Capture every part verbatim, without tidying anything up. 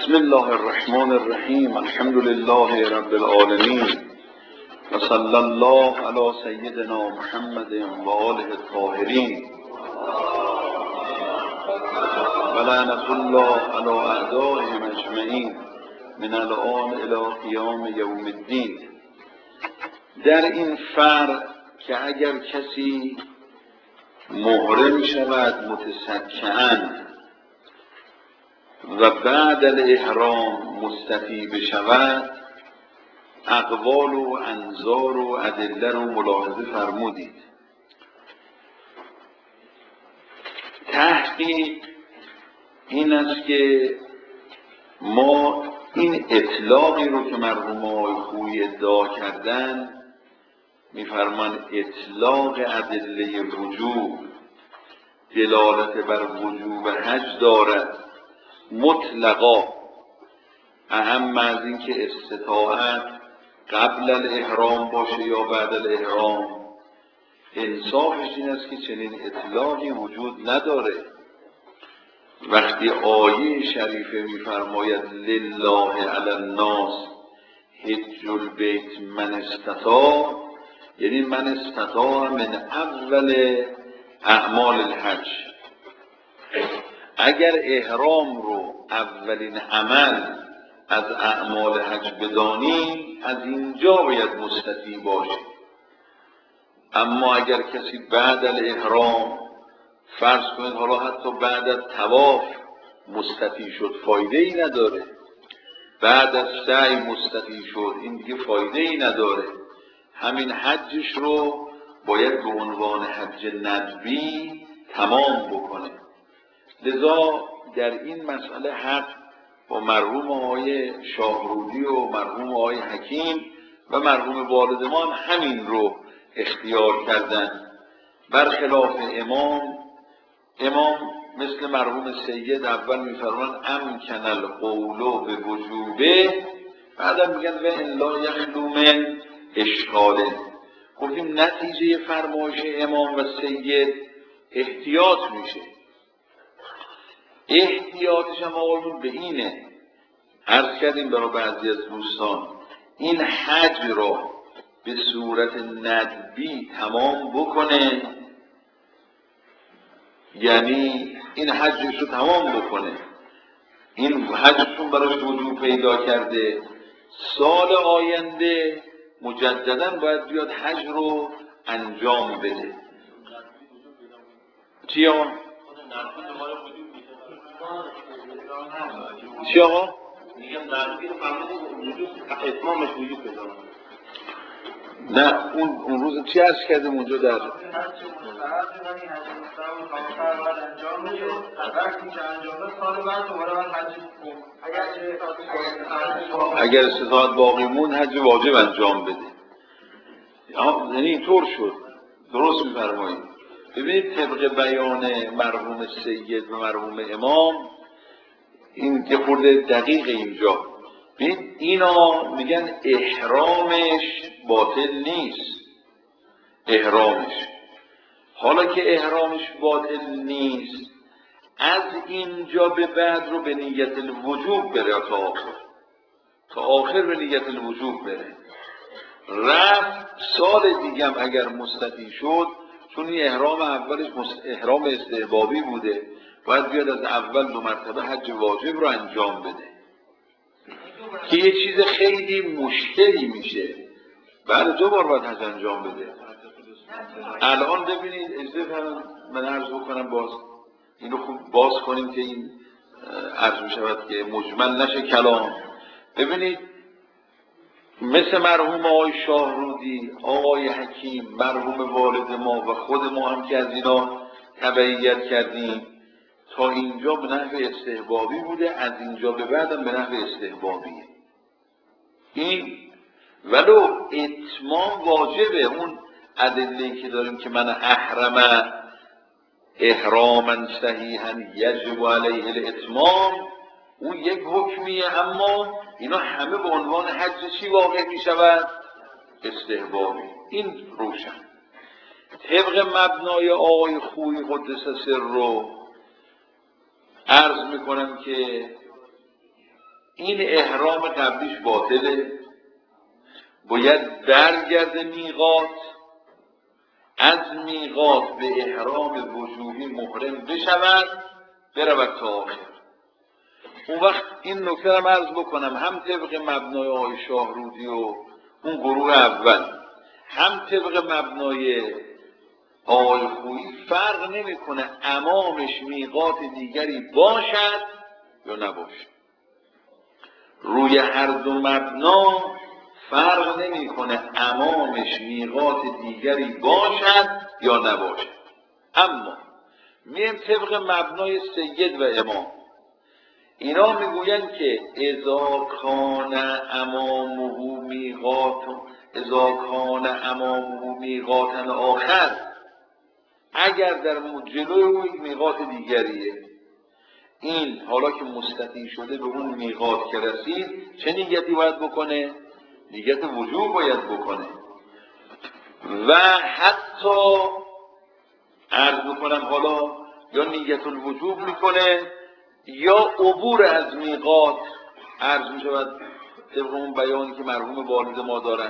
بسم الله الرحمن الرحیم. الحمد لله رب العالمین و صلی الله علی سیدنا محمد و آله الطاهرین و لعنة الله علی اعدائهم اجمعین من الآن الی قیام یوم الدین. در این فرق که اگر کسی محرم شود متسکعاً و بعد الاحرام مستطیع بشود، اقوال و انظار و ادله رو ملاحظه فرمودید. تحقیق این است که ما این اطلاقی رو که مرحوم آقای خویی ادعا کردن، میفرمان اطلاق ادله وجوب دلالت بر وجوب حج دارد مطلقا، اهم از این که استطاعت قبل الاحرام باشه یا بعد الاحرام. انصافش این است که چنین اطلاقی وجود نداره. وقتی آیه شریفه میفرماید لله علی الناس حج البیت من استطاع، یعنی من استطاع من اول اعمال الحج. اگر احرام رو اولین عمل از اعمال حج بدانیم، از اینجا باید مستطیع باشه. اما اگر کسی بعد الاحرام، فرض کنید حالا حتی بعد از طواف مستطیع شد، فایده ای نداره. بعد از سعی مستطیع شد، این دیگه فایده ای نداره. همین حجش رو باید به عنوان حج ندبی تمام بکنه. لذا در این مسئله حق با مرحوم آقای شاهرودی و مرحوم آقای حکیم و مرحوم والدمان همین رو اختیار کردن، برخلاف امام. امام مثل مرحوم سید اول میفرمان امکن القول به وجوبه، بعدم میگن و الا یخلو من اشکاله. گفتیم نتیجه فرمایش امام و سید احتیاط میشه. احتیاطش هم آقایون به اینه، عرض کردیم برای بعضی از دوستان، این حج را به صورت ندبی تمام بکنه، یعنی این حجش رو تمام بکنه. این حجشون براش وجود پیدا کرده، سال آینده مجددا باید بیاد حج رو انجام بده. چی آقا؟ چی آقا؟ میگم نربی رو فهمیدیم وجود اتمامش وجود پیدا کنه. نه اون اون روز چی عرض کردیم اونجا در اگر استطاعت باقی موند حج واجب انجام بده. یعنی اینطور شد. درست می‌فرمایید. ببینید طبق بیان مرحوم سید و مرحوم امام این که خورده دقیق اینجا. ببینید اینا میگن احرامش باطل نیست. احرامش حالا که احرامش باطل نیست، از اینجا به بعد رو به نیت الوجوب بره تا آخر، تا آخر به نیت الوجوب بره. رفت سال دیگم اگر مستطیع شد، چون این احرام اولش احرام استحبابی بوده، باید بیاد از اول دو مرتبه حج واجب رو انجام بده که یه چیز خیلی مشکلی میشه. بعد دو بار باید حج انجام بده. الان ببینید اجازه فرمایید من عرض بکنم، باز اینو خوب باز کنیم که این عرض میشود که مجمل نشه کلام. ببینید مثل مرحوم آقای شاهرودی، آقای حکیم، مرحوم والد ما و خود ما هم که از اینا تبعیت کردیم، تا اینجا به نحو استحبابی بوده، از اینجا به بعدم به نحو استحبابیه. این ولو اتمام واجبه. اون ادله‌ای که داریم که من احرم احراما صحیحا یجب علیه الاتمام، اون یک حکمیه، اما اینا همه به عنوان حج چی واقع می شود؟ استحبابی. این روشن. طبق مبنای آقای خویی قدس سر رو عرض میکنم که این احرام قبلیش باطله، باید برگرده میقات، از میقات به احرام وجوبی محرم بشود، برود تا آخر. اون وقت این نکته رو عرض بکنم، هم طبق مبنای آقای شاهرودی و اون گروه اول، هم طبق مبنای آقای خویی، فرق نمیکنه امامش میقات دیگری باشد یا نباشد. روی هر دو مبنا فرق نمیکنه امامش میقات دیگری باشد یا نباشد. اما میم طبق مبنای سید و امام، اینا میگویند که اذا کان امامه میقات اذا کان امامه میقاتن آخر، اگر در جلوی او یک میقات دیگریه، این حالا که مستطیع شده به اون میقات که رسید، چه نیتی باید بکنه؟ نیت وجوب باید بکنه. و حتی عرض بکنم حالا یا نیت الوجوب میکنه یا عبور از میقات، عرض میشود طبق اون بیانی که مرحوم والد ما دارن.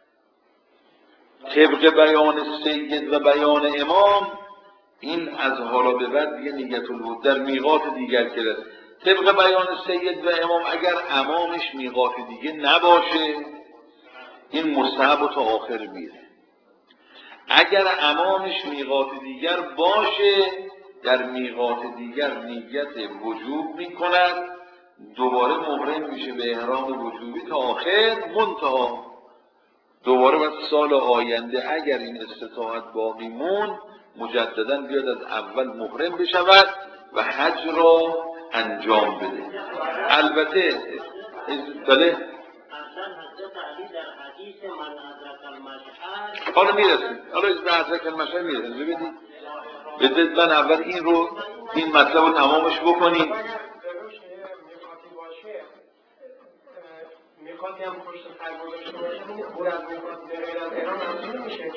طبق بیان سید و بیان امام، این از حالا به بعد دیگه نیت الوجوب در میقات دیگر که رسید. طبق بیان سید و امام اگر امامش میقات دیگه نباشه، این مستحب و تا آخر میره. اگر امامش میقات دیگر باشه، در میقات دیگر نیت وجوب میکند، دوباره محرم میشه به احرام وجوبی تا آخر، منتها دوباره بعد سال آینده اگر این استطاعت باقی مون، مجددا بیاد از اول محرم بشود و حج را انجام بده. البته بله حالا میرسیم، حالا به حضرت المشهد میرسیم. ببینید بدید من اول این رو این مطلب رو تمامش بکنیم. میخواتی هم پشت سر گذاشته باشه، خود از میخواد غیر از ایران هم نمیشه.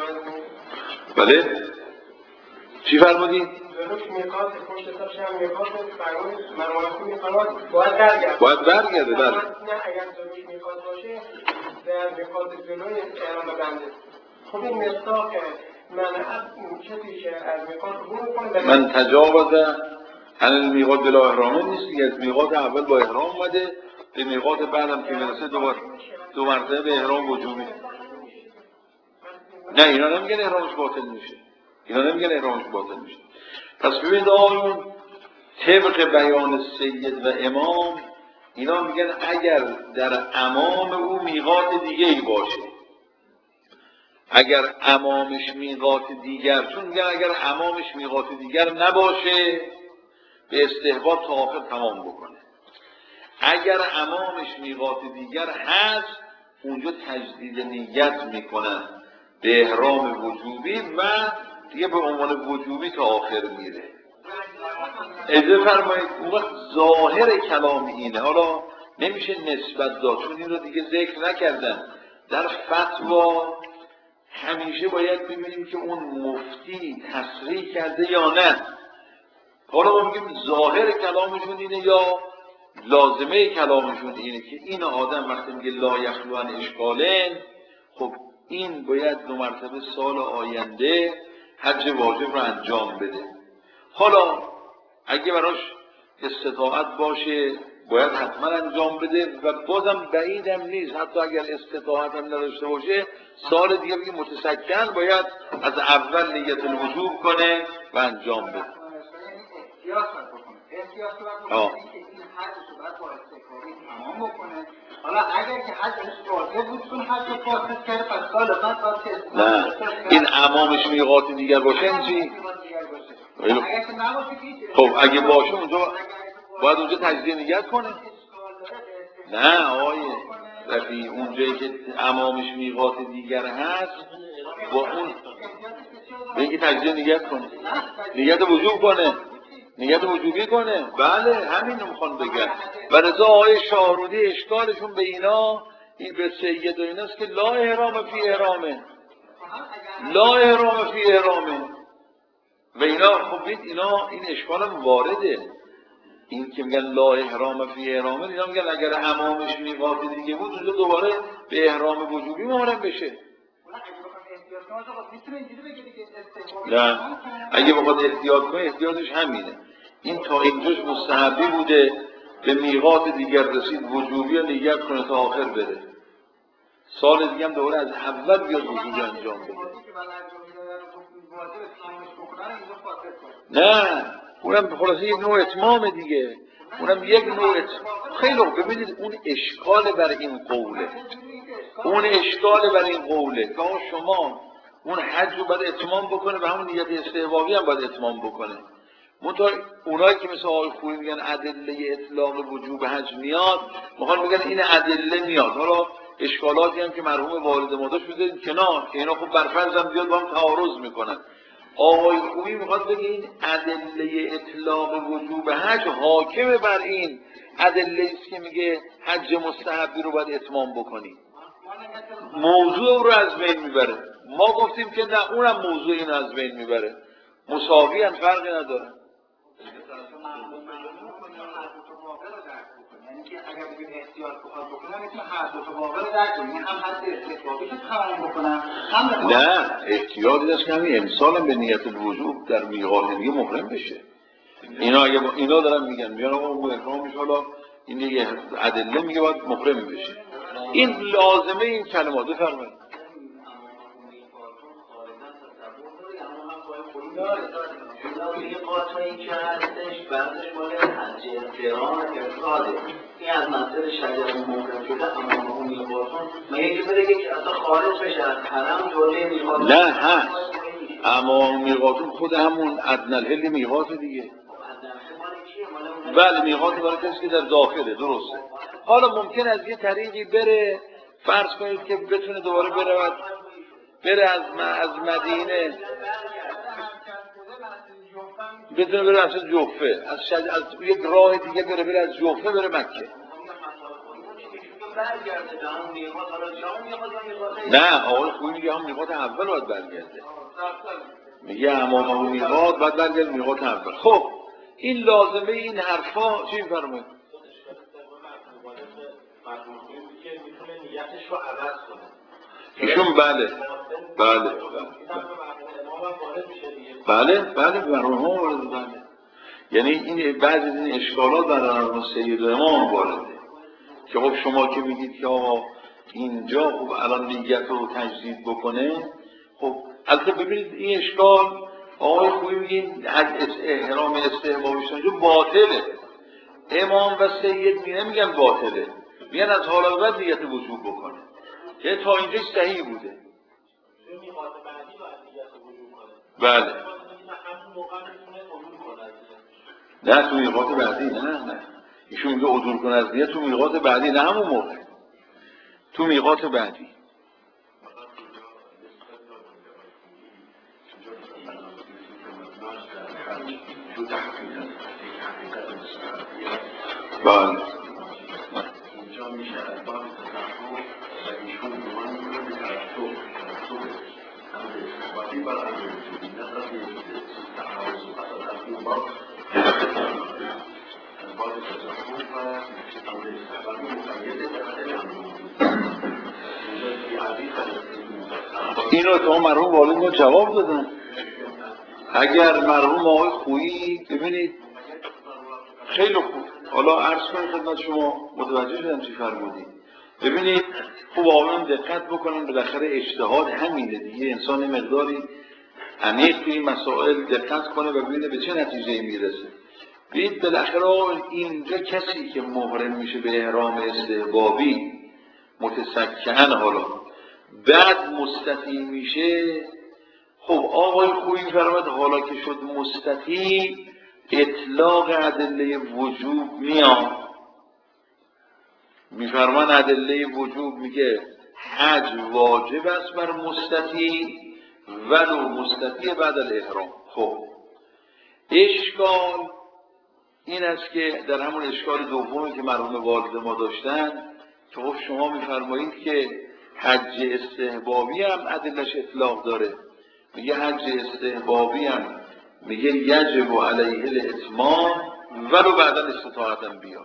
بله چی فرمودید؟ جلوش میخواد پشت سرش هم میخواد فرمود مرمانخون میخواد باید برگرده باید برگرده بله. نه اگر جلوش میخواد باشه در میخواد جلوی ایران ببنده. خب این مصداق من کسی که از میخواد رو کنه من تجاوزه عن المیقات بلا احرامه نیست دیگه. از میقات اول با احرام اومده، به میقات بعدم که میرسه دو دو مرتبه به احرام وجوبی. نه اینا نمیگن احرامش باطل میشه، اینا نمیگن احرامش باطل میشه. پس ببینید آقایون، طبق بیان سید و امام اینا میگن اگر در امام او میقات دیگه ای باشه، اگر امامش میقات دیگر، چون میگن اگر امامش میقات دیگر نباشه به استحباب تا آخر تمام بکنه. اگر امامش میقات دیگر هست، اونجا تجدید نیت میکنن به احرام وجوبی و دیگه به عنوان وجوبی تا آخر میره. اجازه فرمایید اون وقت ظاهر کلام اینه، حالا نمیشه نسبت داد چون این رو دیگه ذکر نکردن در فتوا. همیشه باید ببینیم که اون مفتی تصریح کرده یا نه. حالا ما میگیم ظاهر کلامشون اینه یا لازمه کلامشون اینه که این آدم وقتی میگه لا یخلو عن اشکالن، خب این باید دو مرتبه سال آینده حج واجب رو انجام بده. حالا اگه براش استطاعت باشه باید حتما انجام بده و بازم بعیدم نیست حتی اگر استطاعت هم نداشته باشه سال دیگه بگه متسکن باید از اول نیت الوجوب کنه و انجام بده. آه. حالا اگر که حج واجب بود چون حج فاسد کرده پس سال بعد باید نه این امامش میقات دیگر باشه چی؟ خب اگه باشه اونجا باید اونجا تجدید نیت کنه. نه آقای رفیع اونجایی که امامش میقات دیگر هست با اون بگی تجدید نیت کنه، نیت وجوب کنه، نیت وجوبی کنه. بله همین رو میخوان بگن. و رضا آقای شاهرودی اشکالشون به اینا این به سید و ایناست که لا احرام فی احرامه، لا احرام فی احرامه و اینا. خب بید اینا این اشکال هم وارده، این که میگن لا احرام فی احرامه، اینا میگن اگر حمامش میقات دیگه بود اونجا دوباره به احرام وجوبی محرم بشه. نه اگه بخواد احتیاط کنه احتیاطش همینه، این تا اینجاش مستحبی بوده، به میقات دیگر رسید وجوبی رو نیت کنه تا آخر بره، سال دیگه هم دوباره از اول بیاد وجوبی انجام بده. نه اونم خلاصه یک نوع اتمام دیگه، اونم یک نوع اتمام. خیلی خوب ببینید اون اشکال بر این قوله، اون اشکال بر این قوله که شما اون حج رو باید اتمام بکنه و همون نیت استحبابی هم باید اتمام بکنه. منتها اونایی که مثل آقای خویی میگن ادله اطلاق وجوب حج میاد، میخوان میگن این ادله میاد. حالا اشکالاتی هم که مرحوم والد ما داشت بذارید کنار که اینا خب بر فرض هم بیاد با هم تعارض میکنن. آقای خویی میخواد بگه این ادله اطلاق وجوب حج حاکم بر این ادله است که میگه حج مستحبی رو باید اتمام بکنی، موضوع رو از بین میبره. ما گفتیم که نه اونم موضوع این از بین میبره، مساوی هم فرقی نداره. یعنی که اگر بگید احتیاط بخواد بکنم میتونه هر دو تا واقع رو درک کنم، هم حد استحبابی رو تمام بکنم هم نه احتیاطی داشت که همین امسال هم به نیت وجوب در میقات دیگه محرم بشه. اینا اگه با اینا دارن میگن میگن آقا محرم حالا این دیگه ادله میگه باید محرم بشه. این لازمه این کلمات بفرمایید. این قاطعی که هستش بعدش مال حج قران افراده، این از منطق شجر محرم شده اما اون میقاتون مگه که بره که اصلا خارج بشه از حرم جلوی میقات؟ نه هست، اما میقاتون خود همون ادنی الحل میقات دیگه. بله میقات برای کسی که در داخله، درسته. حالا ممکن از یه طریقی بره، فرض کنید که بتونه دوباره بره بره از از مدینه بتونه بره از جوفه، از شد... از یک راه دیگه بره بره از جوفه بره مکه. نه آقای خویی میگه هم میقات اول باید برگرده، میگه اما همون میقات باید برگرده میقات اول. خب این لازمه این حرفا چی میفرمایید؟ ایشون بله بله بله بله برنامه وارد بله، یعنی این بعضی از این اشکالات در مرحوم سید امام وارده که خب شما که میگید که آقا اینجا خب الان نیت رو تجدید بکنه، خب البته ببینید این اشکال آقای خویی میگه از احرام استحبابیش اونجا باطله، امام و سید می نمیگن باطله، میگن از حالا بعد نیت وجوب بکنه، یعنی تا اینجا صحیح بوده. بله نه تو میقات بعدی، نه نه ایشون میگه عدول کن از نیت تو میقات بعدی، نه همون موقع تو میقات بعدی. بله اینجا میشه از باب تصفح و ایشون دوان رو به تصفح هم به استفادی برای وجودی نقضی تعاوض و تصفح باب از باب تصفح و هم به استفادی مقیده به خدر هم اینو تو مرحوم والد ما جواب دادن. اگر مرحوم آقای خویی ببینید خیلی خوب، حالا عرض کنید خدمت شما متوجه شدم چی فرمودید. ببینید خوب آقایان دقت بکنن، بالاخره اجتهاد همینه دیگه، انسان مقداری عمیق توی این مسائل دقت کنه و ببینه به چه نتیجه‌ای میرسه. ببینید بالاخره اینجا کسی که محرم میشه به احرام استحبابی متسکن، حالا بعد مستطیع میشه، خب آقای خویی فرمود حالا که شد مستطیع اطلاق ادله وجوب میاد، میفرمان ادله وجوب میگه حج واجب است بر مستطیع ولو مستطیع بعد الاحرام. خب اشکال این است که در همون اشکال دومی که مرحوم والد ما داشتن که خب شما میفرمایید که حج استحبابی هم ادلش اطلاق داره، میگه حج استحبابی هم میگه یجب علیه الاتمام ولو بعدا استطاعتم بیاد،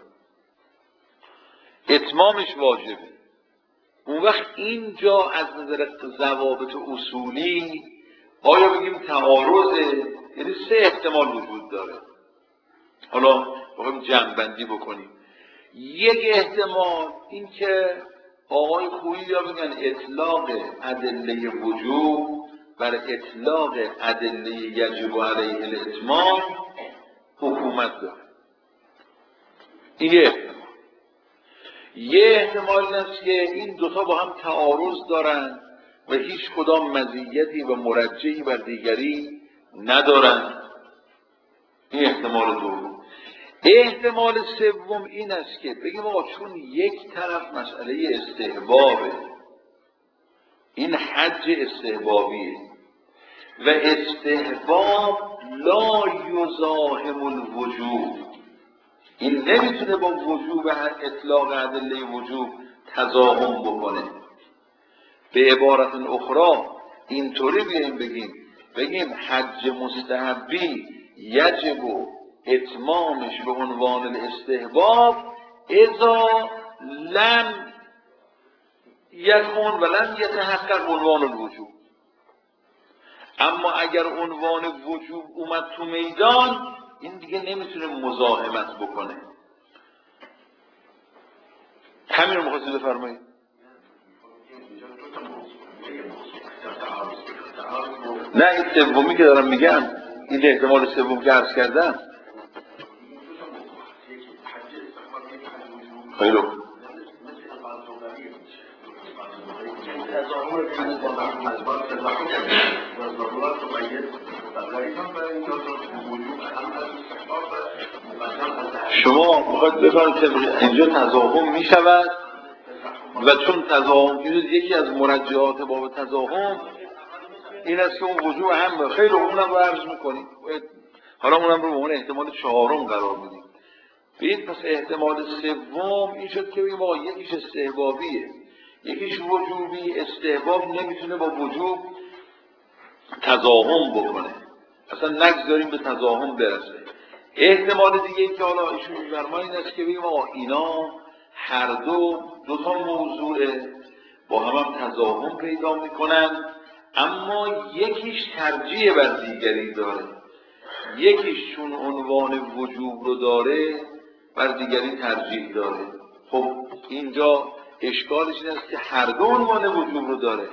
اتمامش واجبه. اون وقت اینجا از نظر ضوابط اصولی آیا بگیم تعارضه؟ یعنی سه احتمال وجود داره. حالا بخوایم جمع‌بندی بکنیم. یک احتمال این که آقای خویی یا بگن اطلاق ادله وجوب بر اطلاق ادله یجب علیه الاتمام حکومت داره. این یه احتمال. یه احتمال این است که این دوتا با هم تعارض دارن و هیچ کدام مزیتی و مرجحی بر دیگری ندارن. این احتمال دوم. احتمال سوم این است که بگیم آقا چون یک طرف مسئله استحبابه، این حج استحبابیه و استحباب لا یزاحم الوجوب، این نمیتونه با وجوب اطلاق ادله وجوب تزاحم بکنه. به عبارت اخرى اینطوری بیایم بگیم بگیم حج مستحبی یجب اتمامش به عنوان الاستحباب اذا لم یکون و لم یتحقق عنوان الوجوب. اما اگر عنوان وجوب اومد تو میدان این دیگه نمیتونه مزاحمت بکنه. همین رو می‌خواستید بفرمایید؟ نه این سومی که دارم میگم، این احتمال سوم که عرض کردم. خیلی شما میخواید بفرمایید که اینجا تزاحم میشود و چون تزاحم یکی از مرجحات باب تزاحم این است که اون وجوب هم خیلی اونم رو عرض میکنیم. حالا اونم رو به عنوان احتمال چهارم قرار میدیم. ببین پس احتمال سوم این شد که بگیم آقا یکیش استحبابیه یکیش وجوبی. استحباب نمیتونه با وجوب تزاحم بکنه، اصلا نگذاریم به تزاحم برسه. احتمال دیگه ای که حالا ایشون می‌فرمایند این است که بگیم آقا اینا هر دو دو تا موضوعه با هم هم تزاحم پیدا میکنن، اما یکیش ترجیح بر دیگری داره. یکیش چون عنوان وجوب رو داره بر دیگری ترجیح داره. خب اینجا اشکالش این است که هر دو عنوان وجوب رو داره.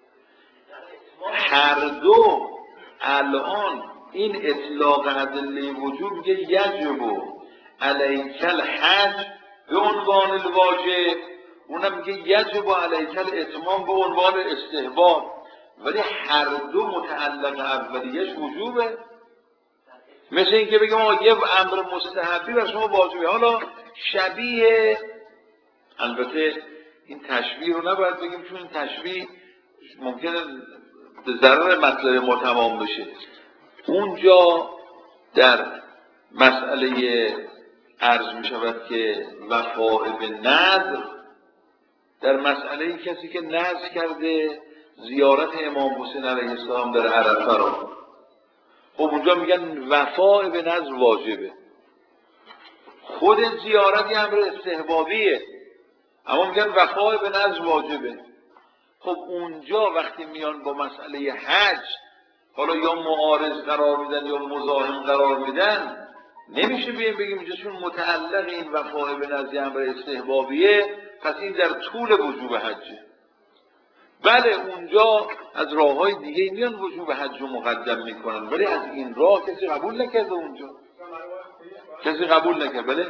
هر دو الان این اطلاق ادله وجوب میگه یجب علیک الحج به عنوان الواجب، اونم میگه یجب علیک الاتمام به عنوان استحباب، ولی هر دو متعلق اولیش وجوبه. مثل این که بگم آقا یه امر مستحبی و شما واجبه. حالا شبیه، البته این تشبیه رو نباید بگیم چون این تشبیه ممکنه به ضرر مطلب ما تمام بشه. اونجا در مسئله عرض می شود که وفاء به نذر، در مسئله کسی که نذر کرده زیارت امام حسین علیه السلام در عرفه رو، خب اونجا میگن وفاء به نذر واجبه. خود زیارت یه امر استحبابیه اما میگن وفاء به نذر واجبه. خب اونجا وقتی میان با مسئله حج حالا یا معارض قرار میدن یا مزاحم قرار میدن، نمیشه بیم بگیم اینجا چون متعلق این وفاء به نذر امر استحبابیه پس این در طول وجوب حجه. بله اونجا از راههای دیگه میان وجوب حج رو مقدم میکنن، ولی از این راه کسی قبول نکرده. اونجا کسی قبول نکرد. بله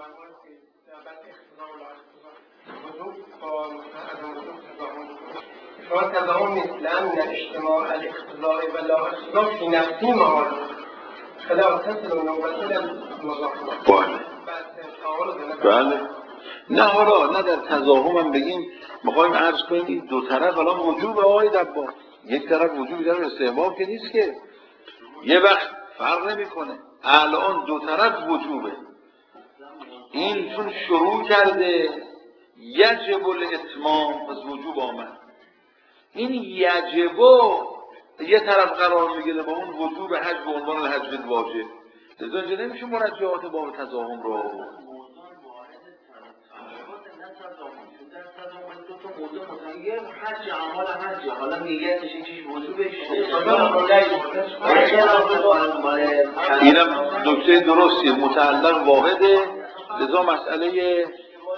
شما تضاهم نیست لأن اجتماع الاقتضاء و لا اقتضاء فی نفسی محال خدا تصل و نوبت مضاحمات. بله نه حالا نه در تضاهم هم بگیم میخوایم عرض کنیم این دو طرف الان وجوب آقای دبار، یک طرف وجوبی در استحباب که نیست که، یه وقت فرق نمیکنه. الان دو طرف وجوبه. این چون شروع کرده یجب الاتمام پس وجوب آمد. این یجب یه طرف قرار میگیره با اون وجوب حج به عنوان الحج الواجب، لذا اینجا نمیشه مرجعات باب تضاهم رو آورد. حج اعمال حج حالا نیتش چیش وجوبش اینم نکته درستیه، متعلق واحده، لذا مسئله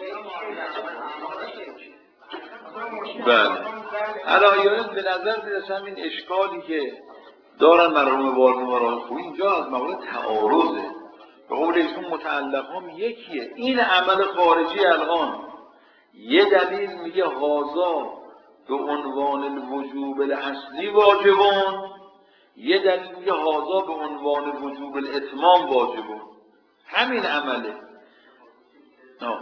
بله علایات به نظر میرسم این اشکالی که دارن مرحوم والد مرحوم خویی اینجا از موارد تعارضه. به قول ایشون متعلق هم یکیه. این عمل خارجی الان یه دلیل میگه هازا به عنوان الوجوب الاصلی واجبون، یه دلیل میگه هازا به عنوان وجوب الاتمام واجبون. همین عمله. نه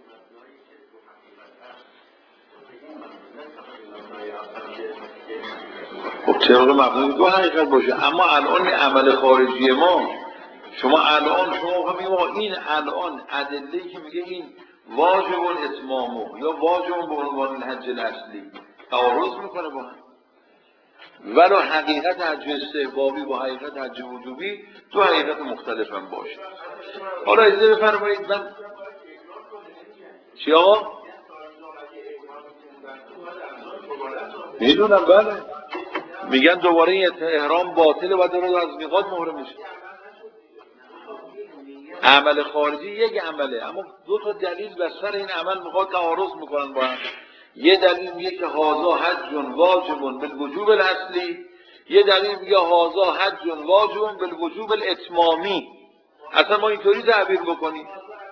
خب طبق مبنای دو حقیقت باشه، اما الان این عمل خارجی ما شما الان شما میگه این الان ادله‌ای که میگه این واجب الاتمام یا واجب به عنوان الحج الاصلی تعارض میکنه با هم، ولو حقیقت حج استحبابی با حقیقت حج وجوبی دو حقیقت مختلف هم باشه. حالا اجازه بفرمایید من چی آقا؟ میدونم بله میگن دوباره این احرام باطله و داره از میقات محرم میشه. عمل خارجی یک عمله، اما دو تا دلیل بر این عمل میخواد تعارض میکنن با هم. یه دلیل میگه که هازا حج واجب بالوجوب الاصلی، یه دلیل میگه هازا حج واجب بالوجوب الاتمامی. اصلا ما اینطوری تعبیر بکنیم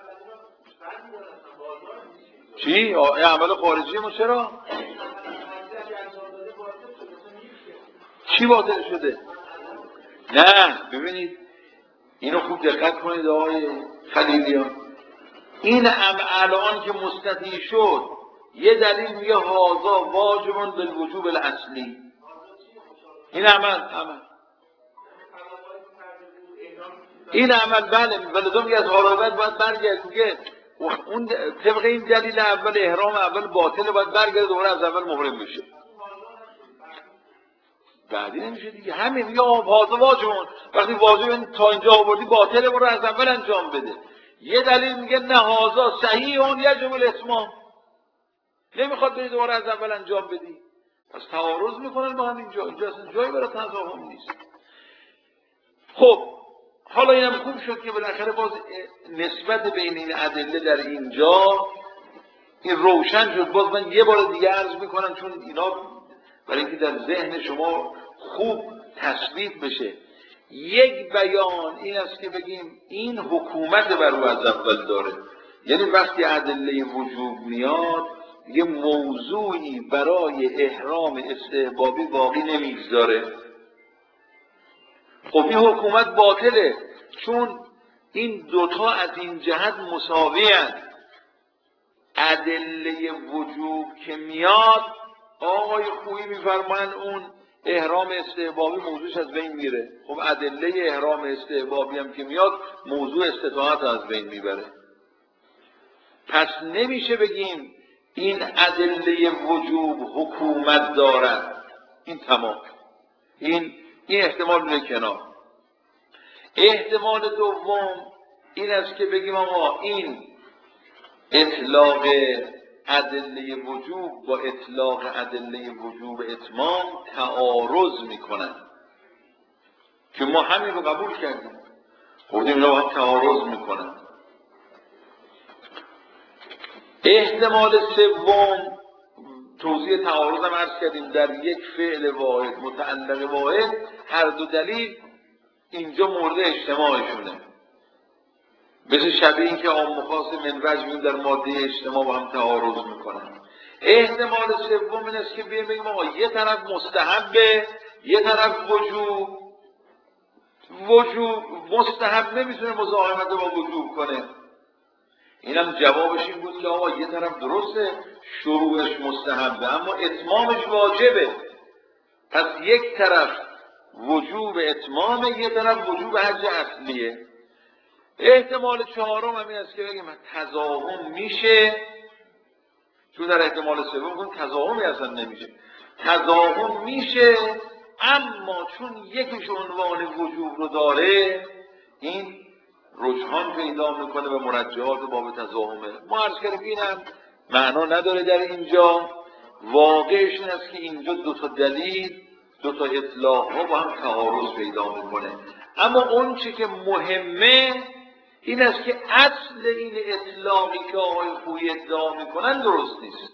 چی؟ عمل خارجی ما چرا؟ چی باطل شده؟ نه ببینید اینو خوب دقت کنید آقای خلیلیان، این الان که مستطیع شد یه دلیل میگه هازا واجبون بالوجوب الاصلی، این عمل عمل این عمل بله ولذا میگه از حالا باید برگرد میگه اون طبق این دلیل اول احرام اول باطله باید برگرد دوباره از اول محرم بشه. بعدی نمیشه دیگه، همین میگه هازا واجبون، وقتی واجب تا اینجا آوردی باطله برو از اول انجام بده. یه دلیل میگه نه هازا صحیح اون یجب الاتمام، نمیخواد بری دوباره از اول انجام بدی. پس تعارض میکنن با هم اینجا، اینجا اصلا جایی برای تضاهم نیست. خب حالا اینم خوب شد که بالاخره باز نسبت بین این ادله در اینجا این روشن شد. باز من یه بار دیگه عرض میکنم چون اینا برای اینکه در ذهن شما خوب تثبیت بشه. یک بیان این است که بگیم این حکومت بر او از اول داره، یعنی وقتی ادله وجوب میاد یه موضوعی برای احرام استحبابی باقی نمیگذاره. خب این حکومت باطله چون این دوتا از این جهت مساوی هستند. ادله وجوب که میاد آقای خویی میفرمایند اون احرام استحبابی موضوعش از بین میره. خب ادله احرام استحبابی هم که میاد موضوع استطاعت از بین میبره. پس نمیشه بگیم این ادله وجوب حکومت دارد. این تمام. این این احتمال به کنار. احتمال دوم این است که بگیم آقا این اطلاق ادله وجوب با اطلاق ادله وجوب اتمام تعارض میکنن که ما همین رو قبول کردیم، گفتیم اینا با هم تعارض میکنن. احتمال سوم توضیح تعارض هم عرض کردیم در یک فعل واحد متعلق واحد هر دو دلیل اینجا مورد اجتماعشونه، مثل شبیه این که عام و خاص منوج میگیم در ماده اجتماع با هم تعارض میکنن. احتمال سوم این است که بیایم بگیم آقا یه طرف مستحبه یه طرف وجوب. وجوب مستحب نمیتونه مزاحمت با وجوب کنه. اینم جوابش این بود که آقا یه طرف درسته شروعش مستحبه اما اتمامش واجبه، پس یک طرف وجوب اتمامه یه طرف وجوب حج اصلیه. احتمال چهارم هم این است که بگیم تضاهم میشه، چون در احتمال سوم گفتم تضاهمی اصلا نمیشه. تضاهم میشه اما چون یکیش عنوان وجوب رو داره این رجحان پیدا میکنه و مرجحات باب تزاحمه. ما عرض کردیم اینم معنا نداره در اینجا. واقعش این است که اینجا دو تا دلیل، دو تا اطلاق ها با هم تعارض پیدا میکنه. اما اون چی که مهمه این است که اصل این اطلاقی که آقای خویی ادعا میکنن درست نیست.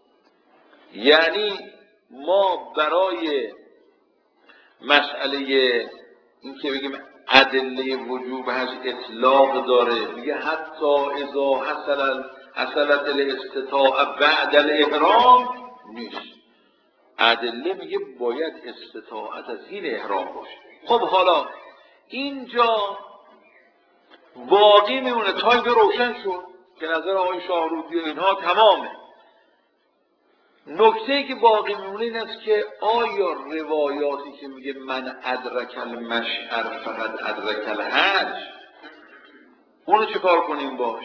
یعنی ما برای مسئله این که بگیم ادله وجوب هست اطلاق داره، میگه حتی اذا حصل حصلت الاستطاعه بعد الاحرام نیست. ادله میگه باید استطاعت از این احرام باشه. خب حالا اینجا باقی میمونه تا اینجا روشن شد که نظر آقای شاهرودی و اینها تمامه. نکته‌ای که باقی میمونه این است که آیا روایاتی که میگه من ادرک المشعر فقط ادرک الحج، اونو چه کار کنیم باش؟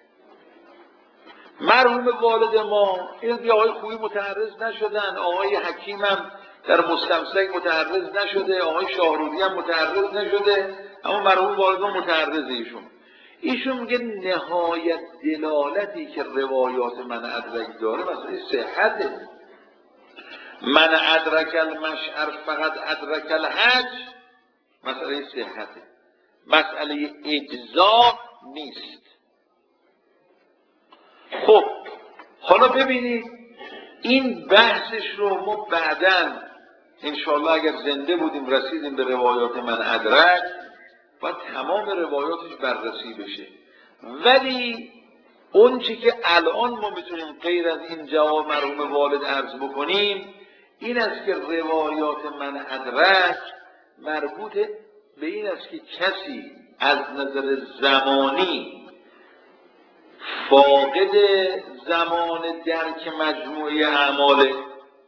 مرحوم والد ما این دیگه آقای خویی متعرض نشدن، آقای حکیم هم در مستمسک متعرض نشده، آقای شاهرودی هم متعرض نشده، اما مرحوم والد ما متعرض ایشون. ایشون میگه نهایت دلالتی که روایات من ادرک داره مسئله صحته. من ادرک المشعر فقط ادرک الحج مسئله صحته، مسئله اجزا نیست. خب حالا ببینید این بحثش رو ما بعداً انشاءالله اگر زنده بودیم رسیدیم به روایات من ادرک و تمام روایاتش بررسی بشه. ولی اون چی که الان ما میتونیم غیر از این جواب مرحوم والد عرض بکنیم این است که روایات من ادرک مربوط به این است که کسی از نظر زمانی فاقد زمان درک مجموعه اعماله،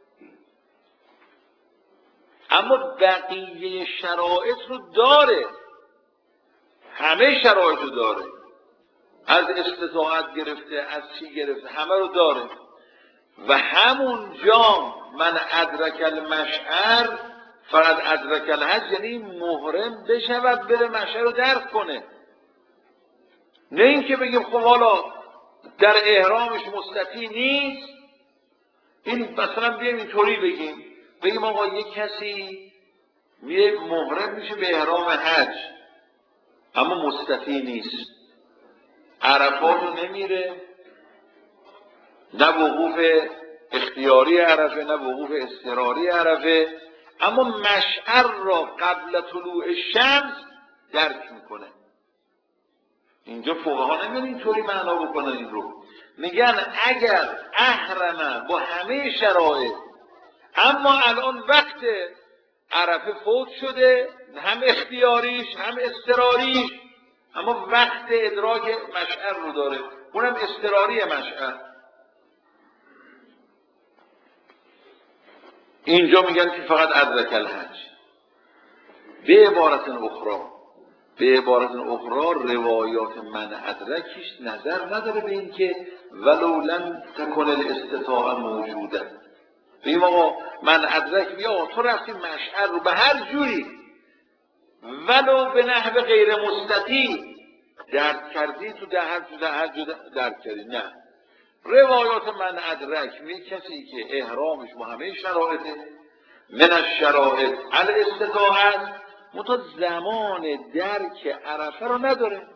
اما بقیه شرایط رو داره، همه شرایط رو داره، از استطاعت گرفته از چی گرفته همه رو داره. و همون جا من ادرک المشعر فقط ادرک الحج یعنی محرم بشود بره مشعر رو درک کنه، نه این که بگیم خب حالا در احرامش مستطیع نیست. این مثلا بیایم اینطوری بگیم بگیم آقا یک کسی میه محرم میشه به احرام حج اما مستطیع نیست، عرفات رو نمیره، نه وقوف اختیاری عرفه نه وقوف اضطراری عرفه، اما مشعر را قبل طلوع شمس درک میکنه. اینجا فقها نمیگن اینطوری معنا بکنن، این رو میگن اگر احرمه با همه شرایط اما الان وقت عرفه فوت شده، هم اختیاریش هم اضطراریش، اما وقت ادراک مشعر رو داره، اونم اضطراری مشعر. اینجا میگن که فقط ادرک الحج. به عبارت اخرى به عبارت اخرى روایات من ادرکش نظر نداره به این که ولو لم تکن الاستطاعه موجوده. بگیم آقا من ادرک بیا تو رفتی مشعر رو به هر جوری ولو به نحو غیر مستطیع درک کردی، تو در هر جور هر جور درک کردی. نه، روایات من ادرک می کسی که احرامش با همه شرایطه من الشرایط الاستطاعت منتها زمان درک عرفه رو نداره،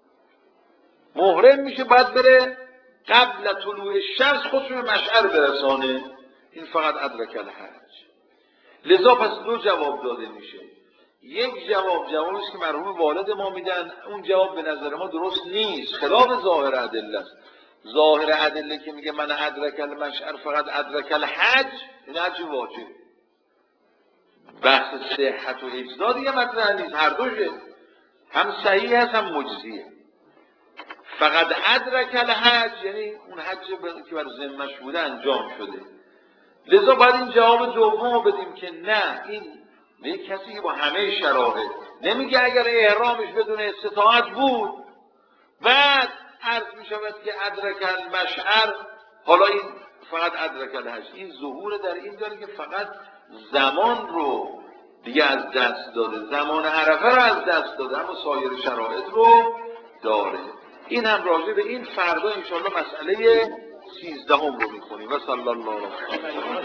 محرم میشه بعد بره قبل طلوع شمس خودش به مشعر برسانه، این فقط ادرک الحج. لذا پس دو جواب داده میشه. یک جواب جوابی است که مرحوم والد ما میدن، اون جواب به نظر ما درست نیست، خلاف ظاهر ادله است. ظاهر ادله که میگه من ادرک المشعر فقط ادرک الحج، این حج واجب. بحث صحت و اجزا دیگه مطرح نیست، هر دوشه هم صحیح هست هم مجزیه. فقط ادرک الحج یعنی اون حج که بر ذمه‌اش بوده انجام شده. لذا باید این جواب دوم رو بدیم که نه، این به کسی که با همه شرایط، نمیگه اگر احرامش بدون استطاعت بود بعد عرض می شود که ادرک المشعر حالا این فقط ادرک الحج. این ظهور در این داره که فقط زمان رو دیگه از دست داده، زمان عرفه رو از دست داده اما سایر شرایط رو داره. این هم راجع به این. فردا انشاءالله مسئله سیزدهم رو میکنیم و صلی الله علیه و